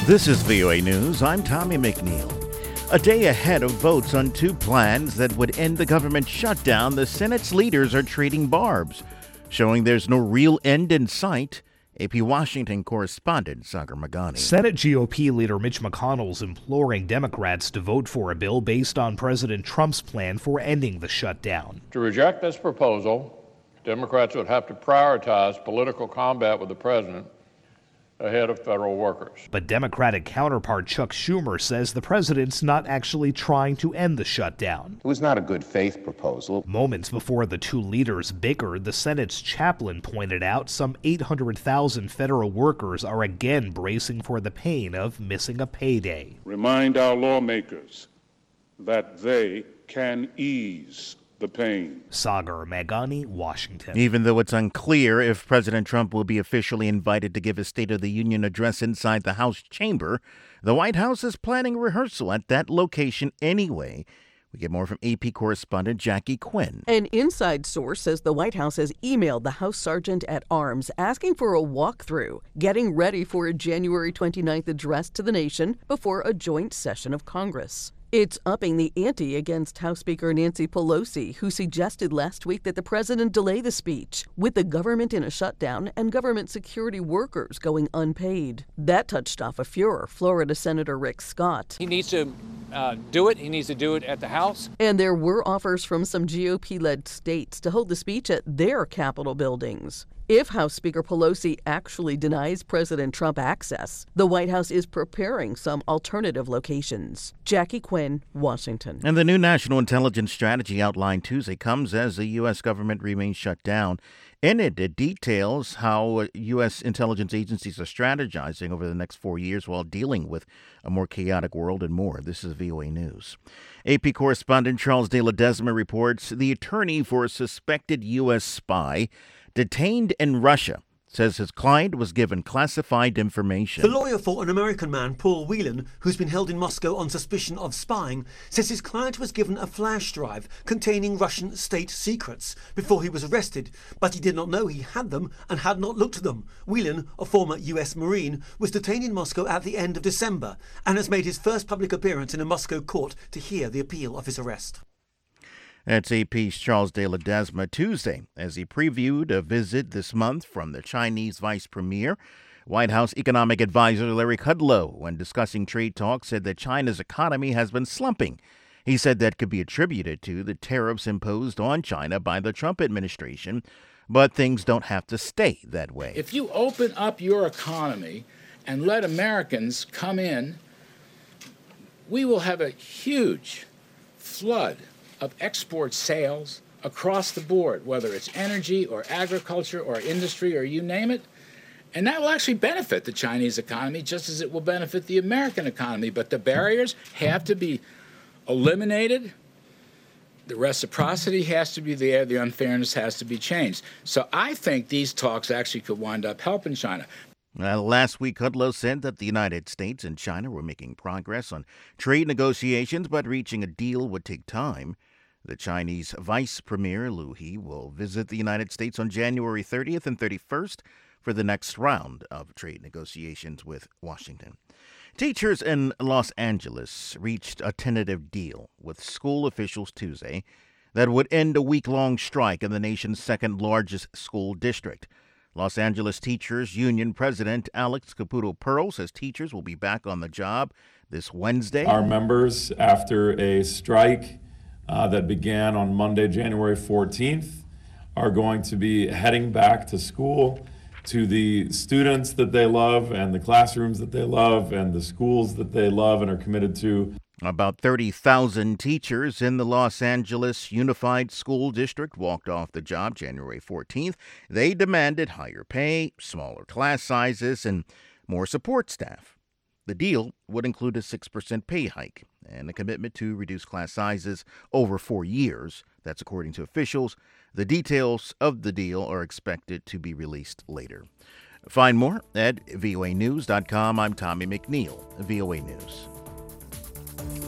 This is VOA News. I'm Tommy McNeil. A day ahead of votes on two plans that would end the government shutdown, the Senate's leaders are trading barbs, showing there's no real end in sight. AP Washington correspondent Sagar Meghani. Senate GOP leader Mitch McConnell's imploring Democrats to vote for a bill based on President Trump's plan for ending the shutdown. To reject this proposal, Democrats would have to prioritize political combat with the president ahead of federal workers. But Democratic counterpart Chuck Schumer says the president's not actually trying to end the shutdown. It was not a good faith proposal. Moments before the two leaders bickered, the Senate's chaplain pointed out some 800,000 federal workers are again bracing for the pain of missing a payday. Remind our lawmakers that they can ease the pain. Sagar Meghani, Washington. Even though it's unclear if President Trump will be officially invited to give a State of the Union address inside the House chamber, the White House is planning a rehearsal at that location anyway. We get more from AP correspondent Jackie Quinn. An inside source says the White House has emailed the House Sergeant at Arms asking for a walkthrough, getting ready for a January 29th address to the nation before a joint session of Congress. It's upping the ante against House Speaker Nancy Pelosi, who suggested last week that the president delay the speech, with the government in a shutdown and government security workers going unpaid. That touched off a furor, Florida Senator Rick Scott. He needs to do it. He needs to do it at the House. And there were offers from some GOP-led states to hold the speech at their Capitol buildings. If House Speaker Pelosi actually denies President Trump access, the White House is preparing some alternative locations. Jackie Quinn, Washington. And the new national intelligence strategy outlined Tuesday comes as the U.S. government remains shut down. In it, it details how U.S. intelligence agencies are strategizing over the next 4 years while dealing with a more chaotic world and more. This is VOA News. AP correspondent Charles de Ledesma reports the attorney for a suspected U.S. spy detained in Russia says his client was given classified information. The lawyer for an American man, Paul Whelan, who's been held in Moscow on suspicion of spying, says his client was given a flash drive containing Russian state secrets before he was arrested, but he did not know he had them and had not looked at them. Whelan, a former US Marine, was detained in Moscow at the end of December and has made his first public appearance in a Moscow court to hear the appeal of his arrest. That's AP's Charles de Ledesma Tuesday as he previewed a visit this month from the Chinese Vice Premier. White House economic advisor Larry Kudlow, when discussing trade talks, said that China's economy has been slumping. He said that could be attributed to the tariffs imposed on China by the Trump administration, but things don't have to stay that way. If you open up your economy and let Americans come in, we will have a huge flood of export sales across the board, whether it's energy or agriculture or industry or you name it. And that will actually benefit the Chinese economy just as it will benefit the American economy. But the barriers have to be eliminated. The reciprocity has to be there. The unfairness has to be changed. So I think these talks actually could wind up helping China. Last week, Kudlow said that the United States and China were making progress on trade negotiations, but reaching a deal would take time. The Chinese Vice Premier Liu He will visit the United States on January 30th and 31st for the next round of trade negotiations with Washington. Teachers in Los Angeles reached a tentative deal with school officials Tuesday that would end a week-long strike in the nation's second-largest school district. Los Angeles Teachers Union President Alex Caputo Pearl says teachers will be back on the job this Wednesday. Our members, after a strike that began on Monday, January 14th, are going to be heading back to school, to the students that they love and the classrooms that they love and the schools that they love and are committed to. About 30,000 teachers in the Los Angeles Unified School District walked off the job January 14th. They demanded higher pay, smaller class sizes, and more support staff. The deal would include a 6% pay hike and a commitment to reduce class sizes over 4 years. That's according to officials. The details of the deal are expected to be released later. Find more at voanews.com. I'm Tommy McNeil, VOA News.